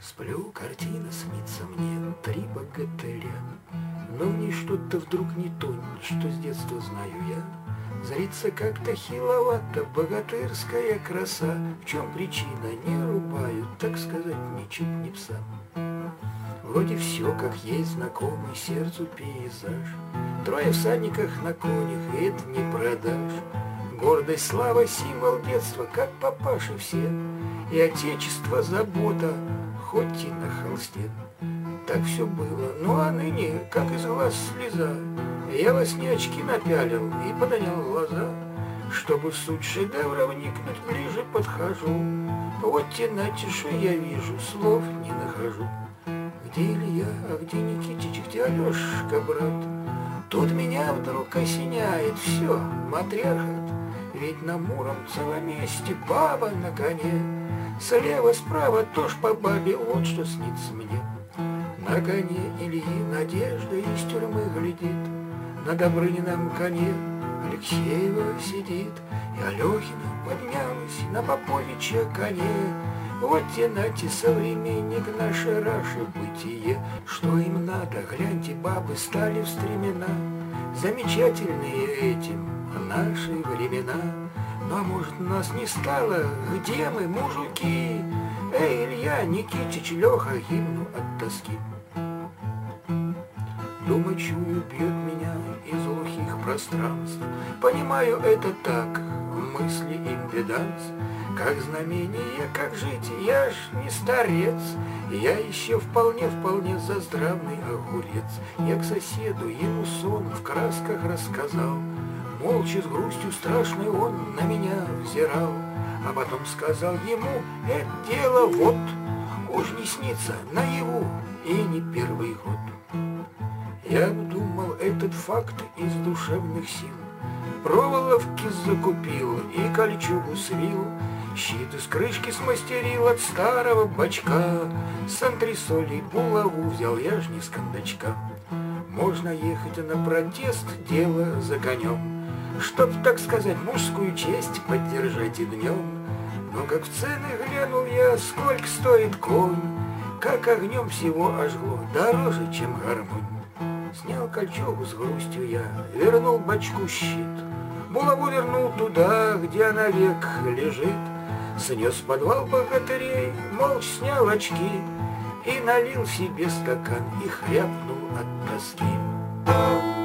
Сплю, картина снится мне, 3 богатыря. Но в ней что-то вдруг не то, что с детства знаю я. Зрится как-то хиловато богатырская краса. В чем причина, не рубают, так сказать, ничуть не пса. Вроде все, как есть, знакомый сердцу пейзаж. 3 всадниках на конях, и это не продашь. Гордость, слава, символ детства, как папаши все. И отечество забота, хоть и на холсте. Так все было, ну а ныне, как из глаз слеза. Я во сне очки напялил и поднял глаза. Чтобы в суть шедевра вникнуть, ближе подхожу. Вот те натишу я вижу, слов не нахожу. Где Илья, а где Никитич, где Алешка, брат? Тут меня вдруг осеняет, все, матриархат. Ведь на Муромцевом месте баба на коне. Слева, справа тоже по бабе, вот что снится мне. На коне Ильи надежда из тюрьмы глядит. На Добрынином коне Алексеева сидит. И Алехина поднялась на Поповича коне. Вот те нате современник наше раше бытие. Что им надо, гляньте, бабы стали в стремена. Замечательные этим наши времена. Ну а может, нас не стало? Где мы, мужики? Эй, Илья, Никитич, Леха, гибну от тоски. Дума чую, бьет меня из глухих пространств. Понимаю это так, мысли импеданс. Как знамение, как жить, я ж не старец. Я еще вполне за здравный огурец. Я к соседу ему сон в красках рассказал. Молча, с грустью страшной он на меня взирал. А потом сказал ему, это дело вот, уж не снится наяву и не первый год. Я думал этот факт из душевных сил. Проволоки закупил и кольчугу свил. Щит из крышки смастерил от старого бачка. С антресолей булаву взял я ж не с кондачка. Можно ехать на протест, дело за конем. Чтоб, так сказать, мужскую честь поддержать и днем. Но как в цены глянул я, сколько стоит конь, как огнем всего ожгло, дороже, чем гармонь. Снял кольчугу с грустью я, вернул бачку щит. Булаву вернул туда, где она век лежит. Снес в подвал богатырей, молча снял очки и налил себе стакан и хряпнул от тоски.